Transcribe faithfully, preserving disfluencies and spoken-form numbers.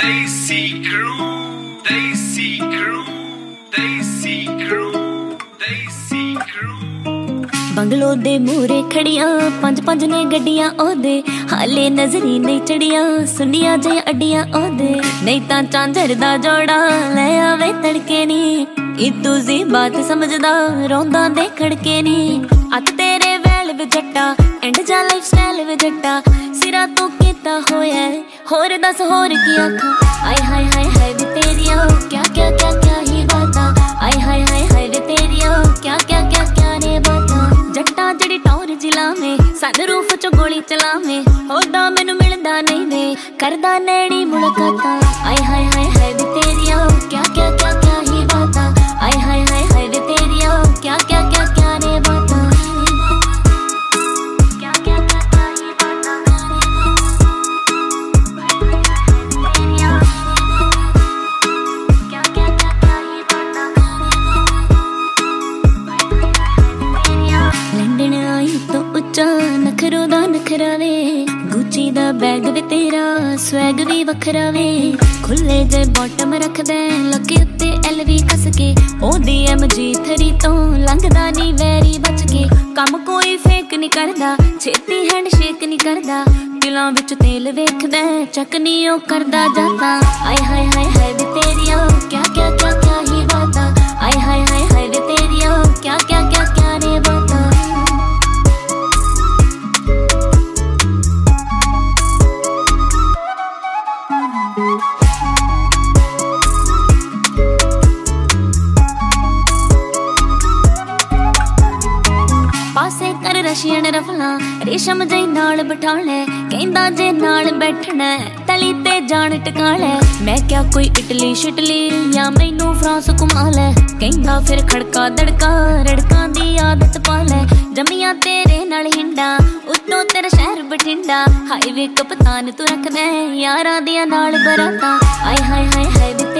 Desi Crew, Desi Crew, Desi Crew, Desi Crew। बंगलो दे मूरे खड़िया पंज पंज ने गड्डियां ओदे, हाले नजरी नहीं चढ़िया सुनिया जे अड्डियां ओदे। नहीं तां झांझर दा जोड़ा ले आवे तड़के नी, इतू जी बात समझदा रोंदा दे खड़के नी। अत तेरे वैल वे जट्टा एंड जा लाइफ स्टाइल वे जट्टा, सिरा तू कीता होया होर दस होर की आखा। आय हाय हाय हाय वे तेरिया क्या क्या क्या क्या ही बाता, आय हाय हाय हाय वे तेरिया क्या क्या क्या क्या ने बाता। जट्टा जड़ी टौर जिला में सनरूफ चो गोली चलावे, होदा मैनू मिलदा नहीं वे करदा नैनी मुलाकाता। आय हाय हाय हाय वे तेरिया क्या क्या क्या क्या ही बाता, आय हाय हाय हाय वे तेरिया क्या क्या क्या क्या ने बाता। नखरो दा नखरा वे गुची दा बैग वे तेरा स्वैग भी वखरा वे। खुले जे बॉटम रख दे लके उत्ते एल वी कस के, ओ डी एम जी थरी तो लंघदा नी वैरी बच के। कम कोई फेक नहीं करदा छेती हैंड शेक नहीं करदा, दिलां विच तेल वेखदा चकनी ओ करदा जाता। आय हाय हाय हाय वे तेरिया क्या क्या क्या क्या ही बाता, आय हाय हाय हाय वे तेरिया क्या क्या क्या क्या ने बाता। पासे कर रशियन रफला रेशम जई नाल बिठा ले, कहंदा जे नाल बैठना तली ते जान टिका ले। मैं क्या कोई इटली शिटली या मैनू फ्रांस घुमा ले, कहंदा फिर खड़का दड़का रड़का दी आदत पा ले। जमिया तेरे नाल हिंडा उत्तों तेरा शहर बठिंडा, हाईवे कप्तान तू रख दे यारां दियां नाल बराता। आय हाय हाय हाय वे